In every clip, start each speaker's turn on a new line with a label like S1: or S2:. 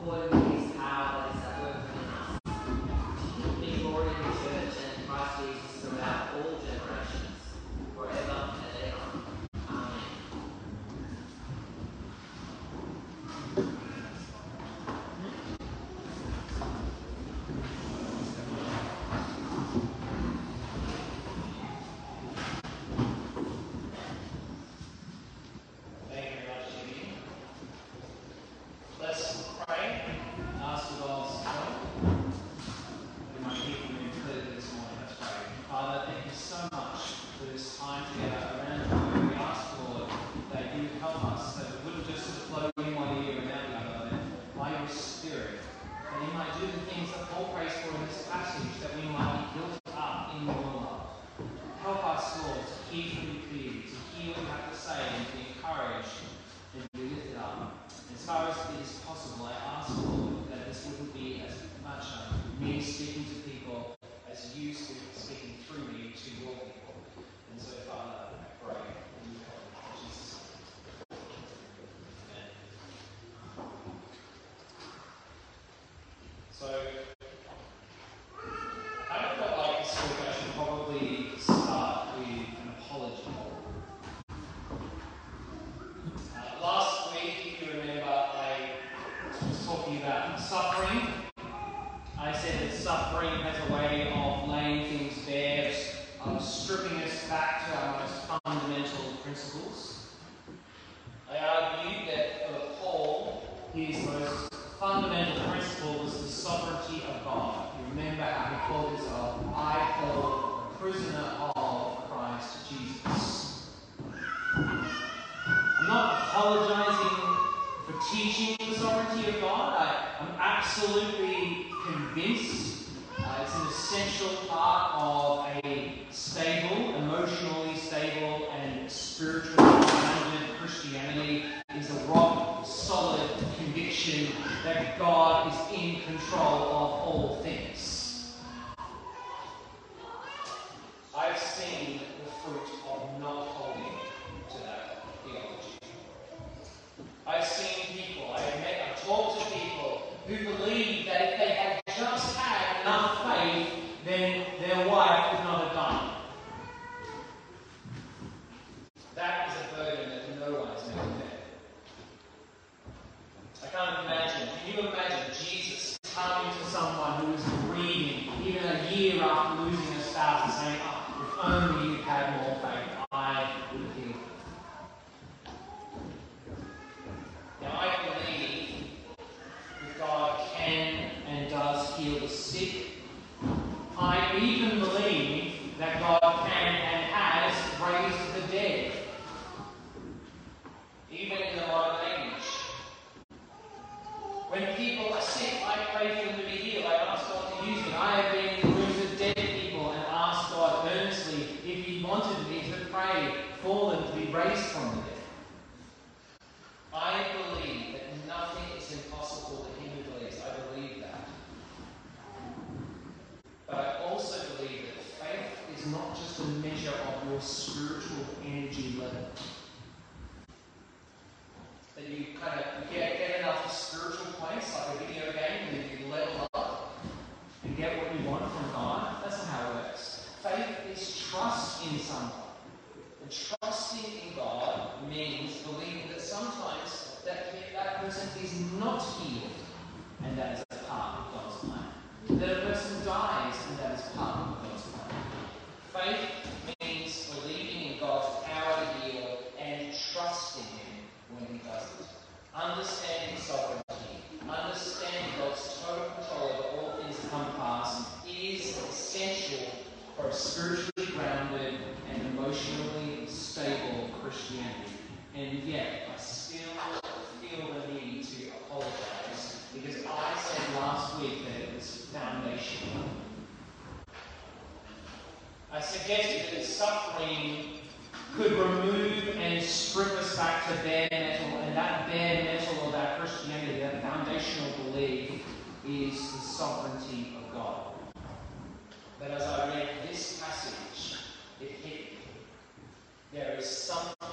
S1: according to his power that is at work within us. Be glory in the church and in Christ Jesus throughout all generations, forever and ever. Amen.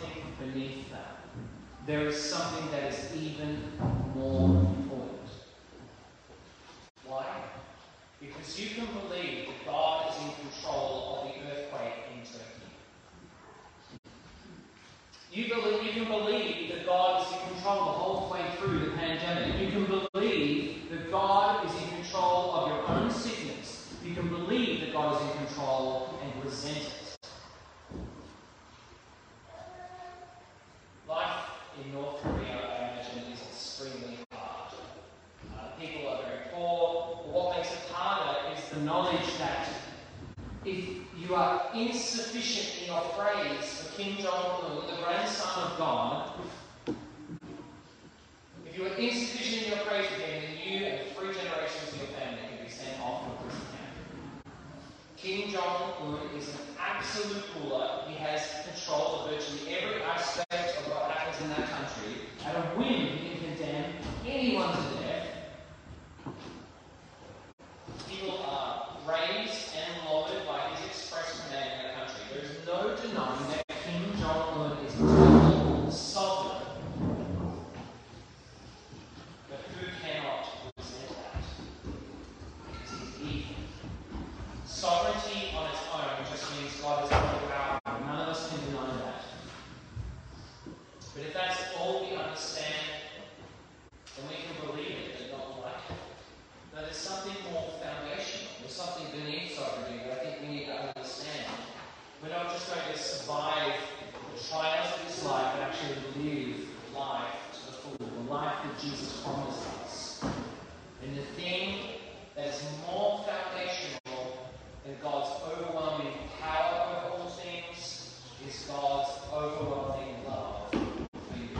S2: There is something that is even more important. the knowledge that if you are insufficient in your praise for Kim Jong-un, the grandson of God, if you are insufficient in your praise for him, then you and 3 generations of your family can be sent off to a prison camp. Kim Jong-un is an absolute ruler. He has control of virtually every aspect of what happens in that country. At a whim, he can condemn anyone to death. People are raised and lowered by his express command in that country. There is no denying that Kim Jong-un is total sovereign. But who cannot resent that? Because he's evil. Sovereignty on its own just means God is all powerful. None of us can deny that. But if that's all we understand, then we can believe it but not like it. Now there's something more foundational. There's something beneath sovereignty that I think we need to understand. We're not just going to survive the trials of this life, but actually live life to the full, the life that Jesus promised us. And the thing that is more foundational than God's overwhelming power over all things is God's overwhelming love for you.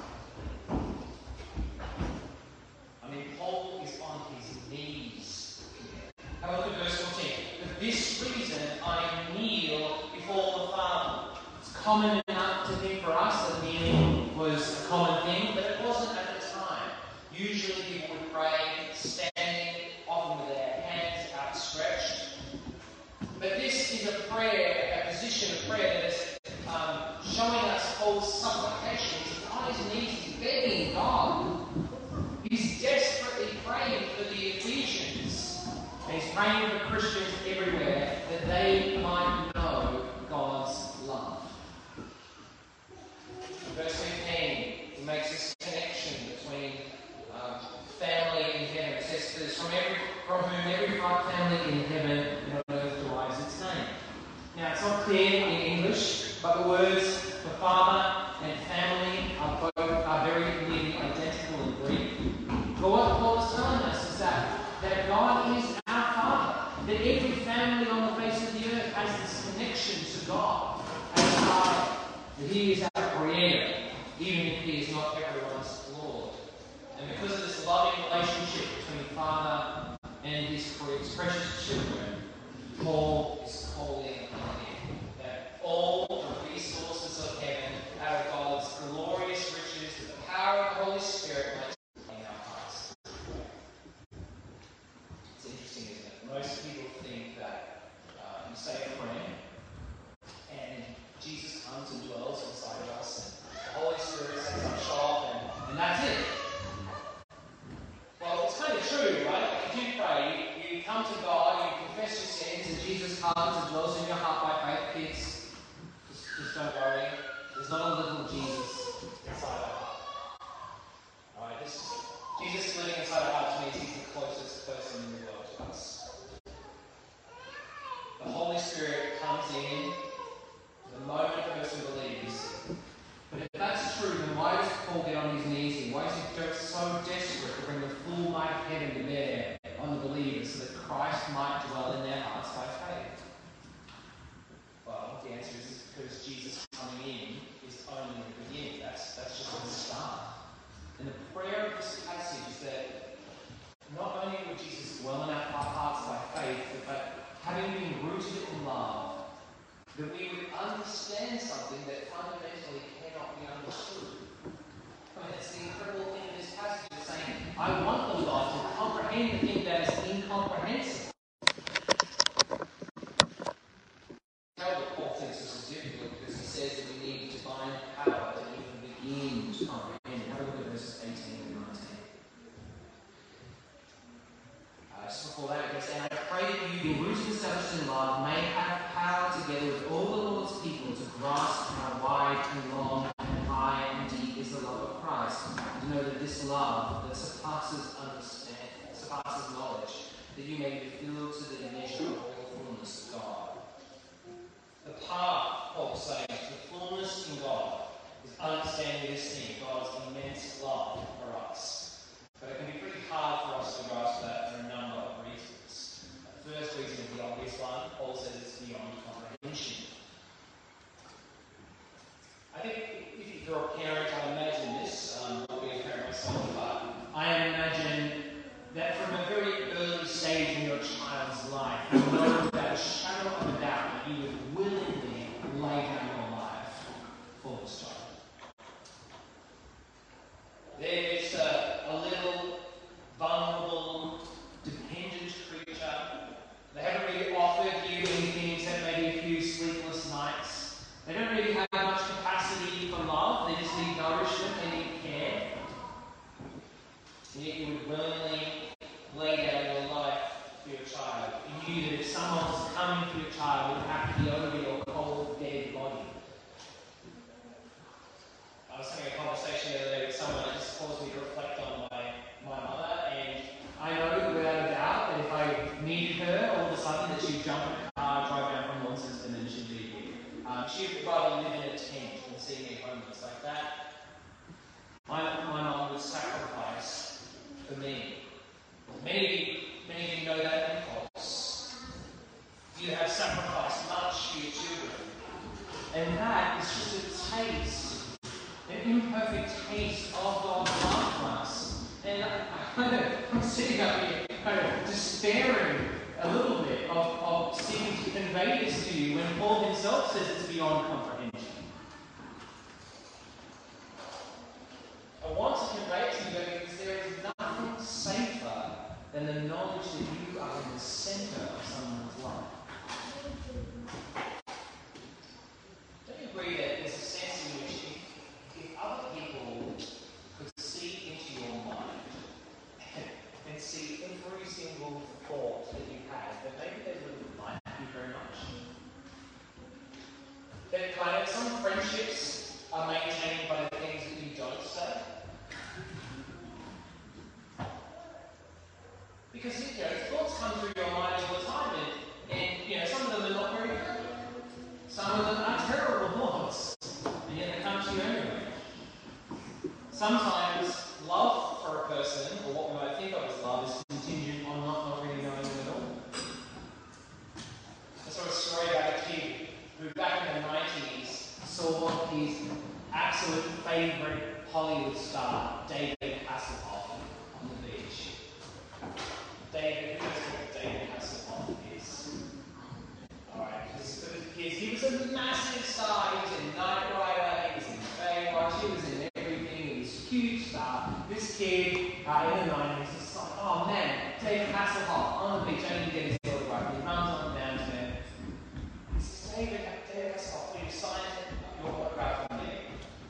S2: I mean, Paul is on his knees here. Have a look at verse 14. For this reason I kneel before the Father. It's common enough to think for us that kneeling was a common thing, but it wasn't at the time. Usually people would pray standing, often with their hands outstretched. But this is a prayer, a position of prayer that is showing us Paul's supplication. He's on his knees, he's begging God. He's desperately praying for the Ephesians. And he's praying for Christians everywhere that they might know God's love. In verse 15, he makes this connection between family in heaven. It says this, from whom every family in heaven and on earth derives its name. Now it's not clear in English, but the words for father and family are very nearly identical in Greek. But what Paul is telling us is that God is our Father, that every family on the face of the earth has this connection to God as Father, that He is our Creator, even if He is not everyone's Lord. And because of this loving relationship between Father and His precious children, Paul is calling on Him, that all the resources of heaven out of God's glorious riches, that the power of the Holy Spirit might in our hearts. It's interesting, isn't it? Most people think that you say a prayer and Jesus comes and dwells inside of us and the Holy Spirit sets up shop and that's it. Well, it's kind of true, right? If you pray, you come to God, you confess your sins, and Jesus comes and dwells in your heart by faith. Kids, just don't worry. There's not a little Jesus inside our heart. Alright, Jesus living inside our hearts means He's the closest person in the world to us. The Holy Spirit comes in the moment a person believes. But if that's true, then why does Paul get on his knees here? Why is he so desperate to bring the full might of heaven to bear on the believers so that Christ might dwell in their hearts by faith? Well, the answer is because Jesus coming in is only the beginning. That's just the start. And the prayer of this passage is that not only would Jesus dwell in our hearts by faith, but having been rooted in love, that we would understand something that fundamentally cannot be understood. I mean, it's the incredible thing in this passage is saying, I want the God to comprehend the thing that is incomprehensible. Tell that Paul thinks this is difficult because he says that we need divine power to even begin to comprehend. Have a look at verses 18 and 19. Just before that, it says, and I pray that you, being rooted and established in love, may have power together with all the Lord's people to grasp how wide and long and high and deep is the love of Christ, to know that this love that surpasses knowledge, that you may be filled to the measure of all the fullness of God. The path, Paul is saying, to fullness in God is understanding this thing, God's immense love for us. But it can be pretty hard for us to grasp that for a number of reasons. First, know without a shadow of a doubt that you would willingly lay down your life for this child. There's a little vulnerable, dependent creature. They haven't really offered you anything except maybe a few sleepless nights. They don't really have much capacity for love. They just need nourishment, they need care. And yet you would willingly lay down your life for your child. You knew that if someone was coming for your child, it would have to be over your cold, dead body. I was having a conversation the other day with someone that just caused me to reflect on my mother, and I know without a doubt that if I needed her all of a sudden that she'd jump in a car, drive down from Launceston, and she'd be here. She'd rather live in a tent than see me homeless like that. My mum would sacrifice for me. Many of you know that impulse. You have sacrificed much for your children. And that is just a taste, an imperfect taste of God's love for us. And I'm sitting up here kind of despairing a little bit of seeming to convey this to you when Paul himself says it's beyond comprehension. I want to convey it to you because there is nothing safer than the knowledge that you are in the center of someone's life. Don't you agree that there's a sense in which if other people could see into your mind and see every single thought that you have, that maybe they wouldn't like you very much? That kind of some friendships are maintained by the things that you don't say. Because thoughts come through your mind all the time, and some of them are not very good. Some of them are terrible thoughts, and yet they come to you anyway. Sometimes love for a person, or what we might think of as love, is contingent on not really knowing them at all. I saw a story about a kid who back in the 90s saw his absolute favourite Hollywood star, David Hasselhoff, on the beach. David, who knows what David Hasselhoff is? Alright, he was a massive star. He was in Knight Rider, he was in Baywatch, he was in everything. He was a huge star. This kid in the 90s is like, oh man, David Hasselhoff on the beach, I need to get his autograph. He runs on down to him. He says, David Hasselhoff, will you sign your autograph for me?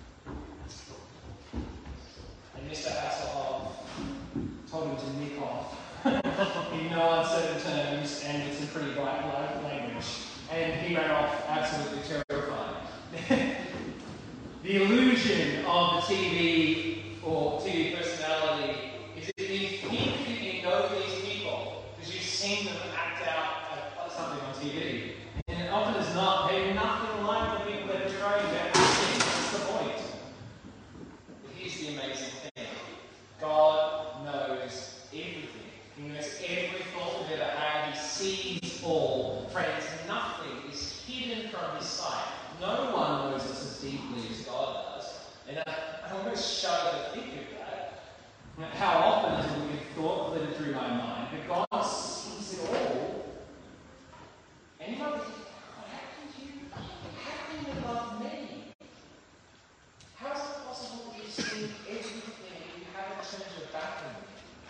S2: And Mr. Hasselhoff told him to nick off. In no uncertain terms and with some pretty bright language. And he ran off absolutely terrified. The illusion of the TV or TV personality is that you think that you know these people because you've seen them act out something on TV. And often as not, they're nothing like the people they're portraying. They're acting. That's the point. But here's the amazing thing. God knows everything. He knows every thought we've ever had. He sees all. Friends, nothing is hidden from his sight. No one knows us as deeply as God does. And I almost shudder to think of that. How often has a wicked thought flitted through my mind? But God sees it all. And you might be thinking, how can you love me? How is it possible that you've seen everything and you haven't turned your back on me?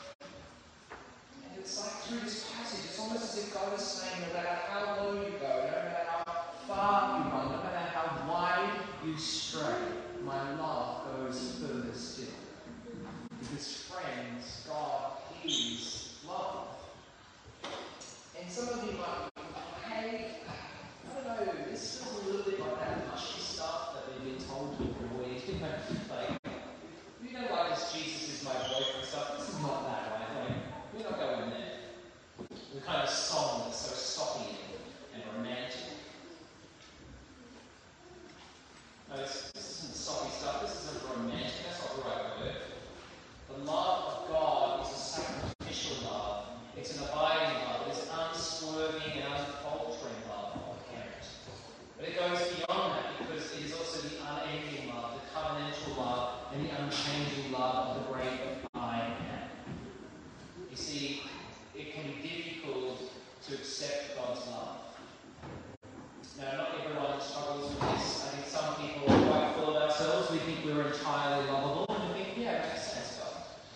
S2: It's like through this passage, it's almost as if God is saying, no matter how low you go, no matter how far you run, no matter how wide you stray, my love goes further still. Because friends, God is love. And some of you might be thinking, hey, I don't know, this feels a little bit like that mushy stuff that we've been told to avoid. Like, you know, like this Jesus is my boyfriend stuff, this is not that, right? Like, we're not going there. The kind of song that's so soppy and romantic. No, this isn't soppy stuff, this isn't romantic, that's not the right word. The love of God is a sacrificial love. It's an abiding love. It's unswerving and unfaltering love of a parent. But it goes beyond that because it is also the unending love, the covenantal love, and the unchanging love of the great I am. You see, it can be difficult to to accept God's love. Now, not everyone struggles with this. I think some people are quite full of ourselves. We think we're entirely lovable, and we think, yeah, it makes sense, God.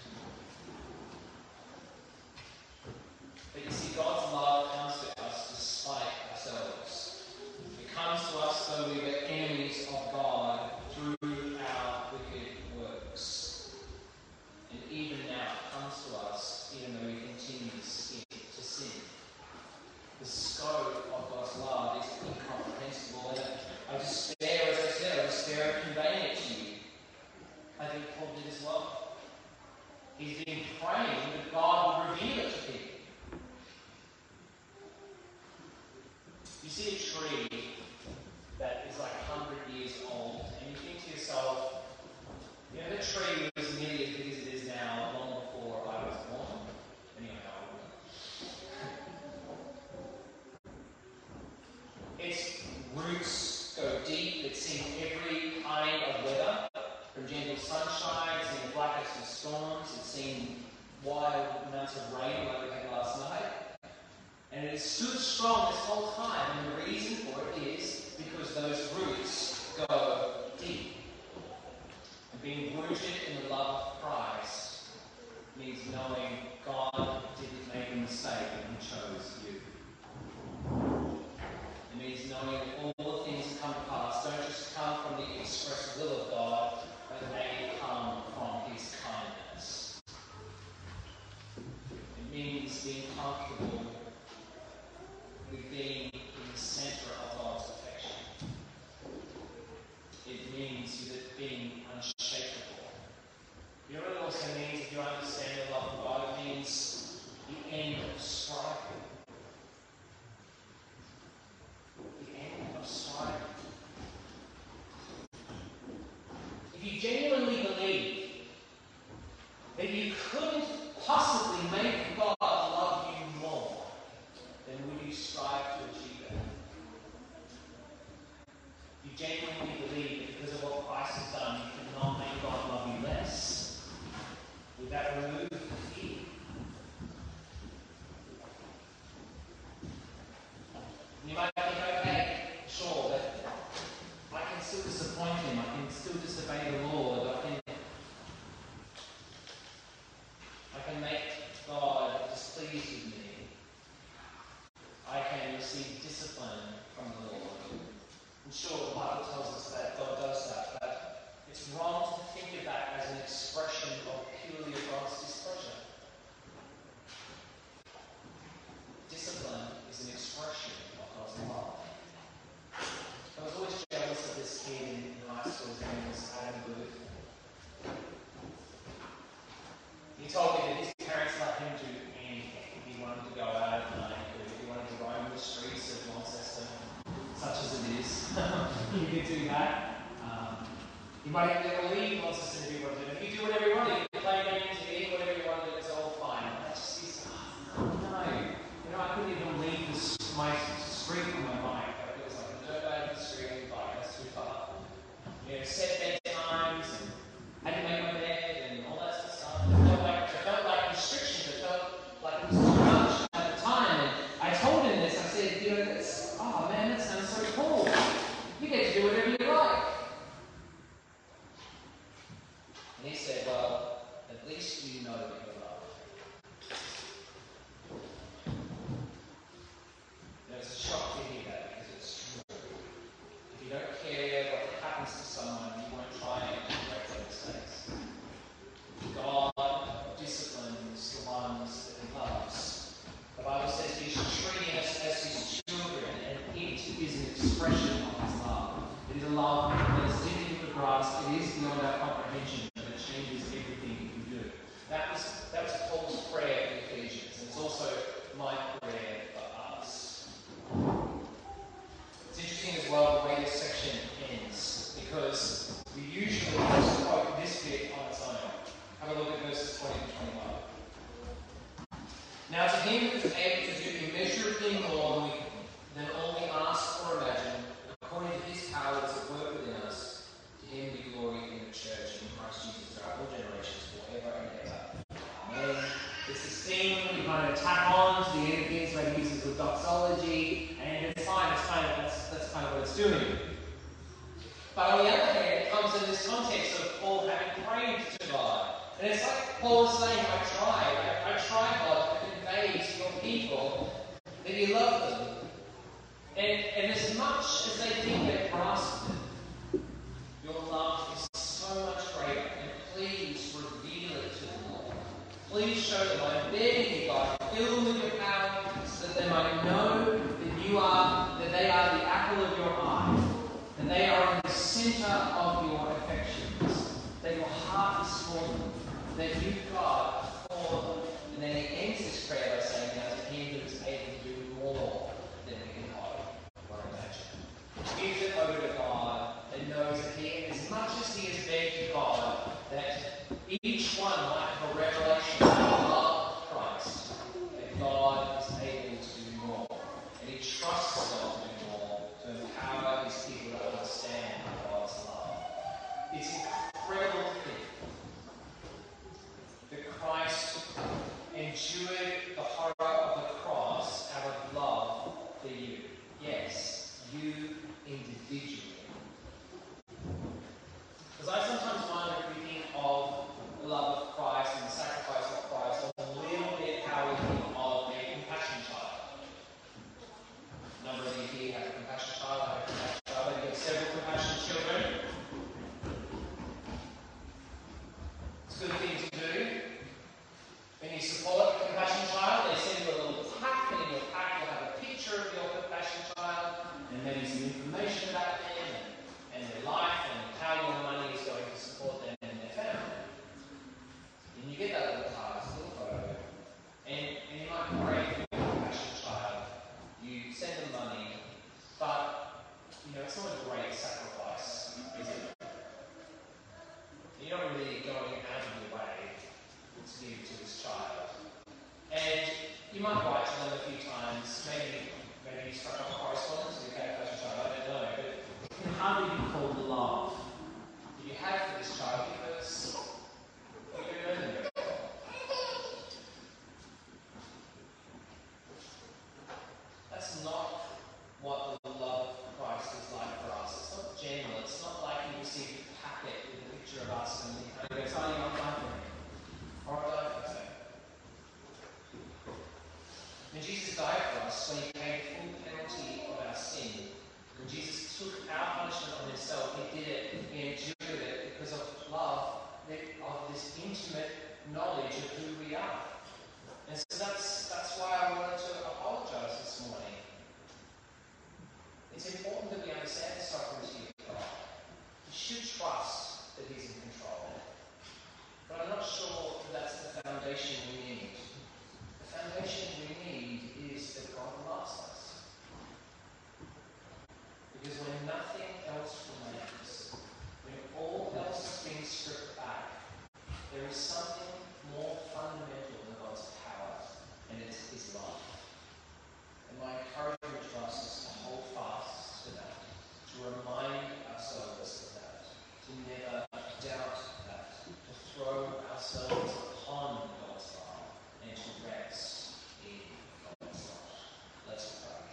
S2: But you see, God's love comes to us despite ourselves. It comes to us though we were enemies of God through our wicked works. And even now it comes to us even though we continue to sin. The scope of God's love is incomprehensible. And I despair, as I said, I despair of conveying it to you. I think Paul did as well. He's been praying that God will reveal it to people. You see a tree that is like 100 years old, and you think to yourself, you know, the tree was nearly as big as it is now long before I was born. Anyway, its roots go deep. It's seen every kind of weather, from gentle sunshine, it's seen the blackest of storms, it's seen wild amounts of rain like we had last night. And it has stood strong this whole time, and the reason for it is because those roots go deep. And being rooted in the love of Christ means knowing God didn't make a mistake when He chose you. It means knowing that all the things that come to pass don't just come from the express will of God, but they come from His kindness. It means being comfortable with being in the centre of God's affection. It means that being unshakable. You know what it also means if you understand the love of God? It means the end of striving. The end of striving. If you genuinely believe that you couldn't possibly make God love you more, then would you strive to achieve it? If you genuinely believe that because of what Christ has done, you cannot make God love you less, would that remove the fear? And you might think, okay, sure, but I can still disappoint Him, I can still disobey the Lord, I can make God displeased with me. I can receive discipline from the Lord. And sure, the Bible tells us that God does that, but it's wrong to think of that as an expression of purely of God's displeasure. Discipline is an expression of God's love. I was always jealous of this kid in high school. His name was Adam Booth. He told me that his parents let him do anything. He wanted to go out at night, or if he wanted to roam the streets of Launceston, such as it is. You could do that. You might never leave Launceston if you want to. If you do whatever you want, you can play games, you eat whatever you want, it's all fine. That just is, no. You know, I couldn't even leave my street on my bike. It was like a dirt out of the street on the bike. That's too far. You know, set bedtimes, and had to make my bed, and all that sort of stuff. It felt like restrictions. It felt like it was too much at the time. And I told him this. I said, you know, oh man, that sounds so cool. You get to do whatever you like. And he said, well, at least you know that you're loved. And it's a shock to hear that because it's true. If you don't care what happens to someone, you won't try and correct their mistakes. God disciplines the ones that He loves. The Bible says He's treating us as His children, and it is an expression of His love. It is a love that is difficult to grasp. It is beyond our comprehension, but it changes everything we do. That was Paul's prayer for Ephesians, and it's also my prayer for us. It's interesting as well the way this section ends, because we usually just quote this bit on its own. Have a look at verses 20 to 21. Now to Him who is able to do immeasurably more than all we ask or imagine, according to His power that's at work within us, to Him be glory in the church and in Christ Jesus throughout all generations, forever and ever. Amen. It's this thing we kind of tack on to the end of things where He uses the of doxology, and it's fine, that's kind of what it's doing. But on the other hand, it comes in this context of Paul having prayed to God. And it's like Paul is saying, I try, God, to convey to your people that you love them. And as much as they think they've grasped it, your love is so much greater. And please reveal it to them, Lord. Please show them, I'm begging you, God, fill them with your power so that they might know that they are the apple of your eye, and they are in the center of your affections, that your heart is for them, that you, God, are for them. And then he ends this prayer by saying, now to him who is able to do more than we can hope or imagine. Gives it over to God and knows that he, as much as he has begged God, that each one might have a revelation of the love of Christ, that God is able to do more. And he trusts God to do more, to empower his people to understand God's love. It's incredible to think that Christ endured the horror of the cross out of love for you. Yes, you individually. Because I sometimes wonder if we think of the love of Christ and the sacrifice of Christ a little bit how we think of a compassion child. A number of you here have a compassion child, I have a compassion child, and you have several compassion children. It's a good thing to do. When you support a compassion child, they send you a little pack, and in your pack you'll have a picture of your compassion child, and maybe some information about them, and their life, and how your money is going to support them and their family. And you get that little card, it's a little photo, and you might pray for your compassion child. You send them money, but it's not a great sacrifice, is it? You're not really going out of your way to give to this child. And you might write to them a few times, maybe you struck up a correspondence with your compassion child, I don't know, but it can hardly be called love that you have for this child because you don't know them very well. That's not what the love of Christ is like for us. It's not general. It's not like you receive a packet with a picture of us and you kind of go, oh, you might die for me. Or I die for you. When Jesus died for us, when he paid the full penalty of our sin, when Jesus took our punishment on himself, he did it, he endured it because of love, of this intimate knowledge of who we are. And so that's why I wanted to apologize this morning. It's important that we understand the sovereignty of God. We should trust that he's in control. But I'm not sure that's the foundation we need. The foundation we need is that God loves us. Because when nothing else remains, when all else has been stripped back, there is something more fundamental than God's power, and it's his love. And my encouragement to us is to hold fast to that, to remind ourselves of that, to never doubt that, to throw ourselves upon God's love, and to rest in God's love. Let's pray.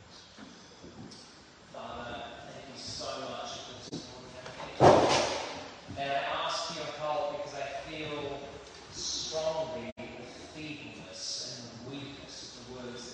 S2: Father, thank you so much for this morning. And I ask for your help because I feel strongly the feebleness and the weakness of the words